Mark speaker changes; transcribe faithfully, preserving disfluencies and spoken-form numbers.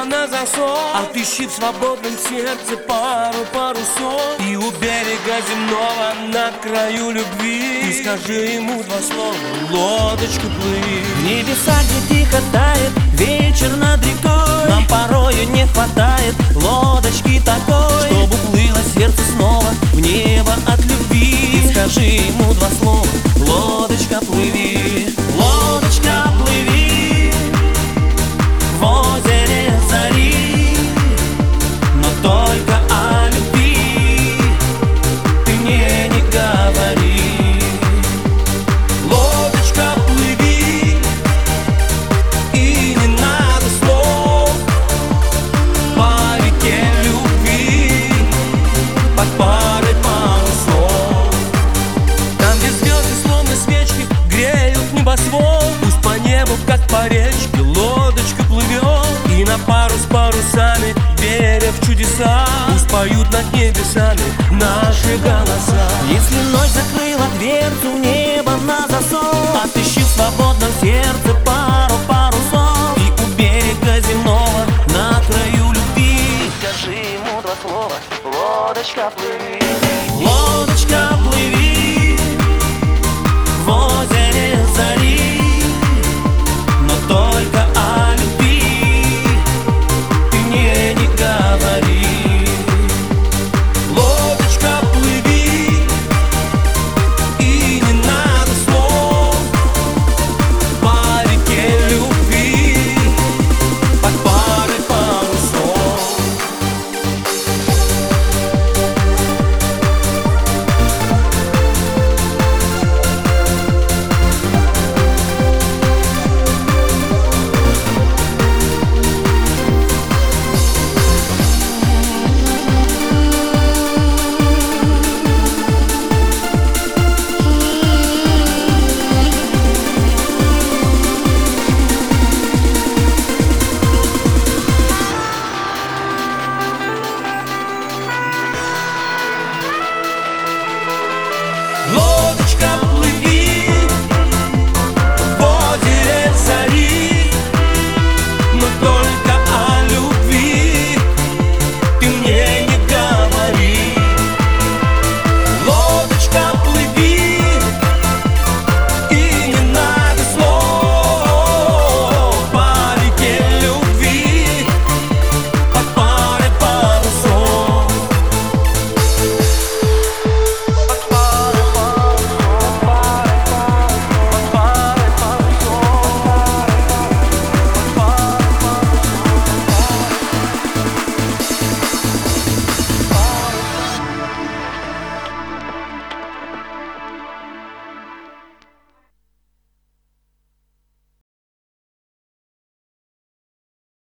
Speaker 1: небо на засов. Отыщи в свободном сердце пару парусов, и у берега земного на краю любви ты скажи ему два слова: лодочка, плыви.
Speaker 2: В небеса, где тихо тает вечер над рекой, нам порою не хватает лодочки такой, чтобы плыло сердце снова в небо от любви. И скажи ему два слова: лодочка, плыви. Лодочка, плыви в озере зари, но только о любви ты мне не говори.
Speaker 1: Лодочка, плыви, и не надо слов. По реке любви под парой парусов, там, где звезды словно свечки греют небосвод. Пусть по небу, как по речке, лодочка плывет, и на пару с парусами, веря в чудеса, пусть поют над небесами наши голоса.
Speaker 2: Если ночь закрыла дверцу в небо на засов, отыщи в свободном сердце пару парусов, и у берега земного на краю любви скажи ему два слова: лодочка, плыви.